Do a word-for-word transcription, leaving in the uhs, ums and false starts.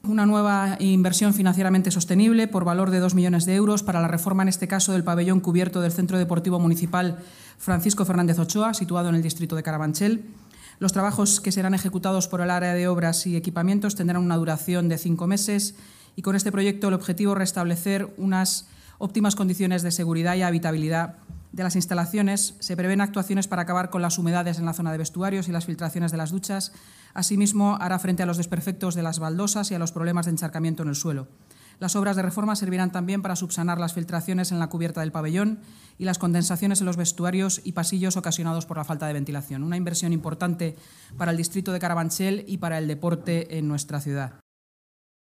una nueva inversión financieramente sostenible por valor de dos millones de euros para la reforma, en este caso, del pabellón cubierto del Centro Deportivo Municipal Francisco Fernández Ochoa, situado en el distrito de Carabanchel. Los trabajos que serán ejecutados por el área de obras y equipamientos tendrán una duración de cinco meses y con este proyecto el objetivo es restablecer unas óptimas condiciones de seguridad y habitabilidad de las instalaciones. Se prevén actuaciones para acabar con las humedades en la zona de vestuarios y las filtraciones de las duchas. Asimismo, hará frente a los desperfectos de las baldosas y a los problemas de encharcamiento en el suelo. Las obras de reforma servirán también para subsanar las filtraciones en la cubierta del pabellón y las condensaciones en los vestuarios y pasillos ocasionados por la falta de ventilación. Una inversión importante para el distrito de Carabanchel y para el deporte en nuestra ciudad.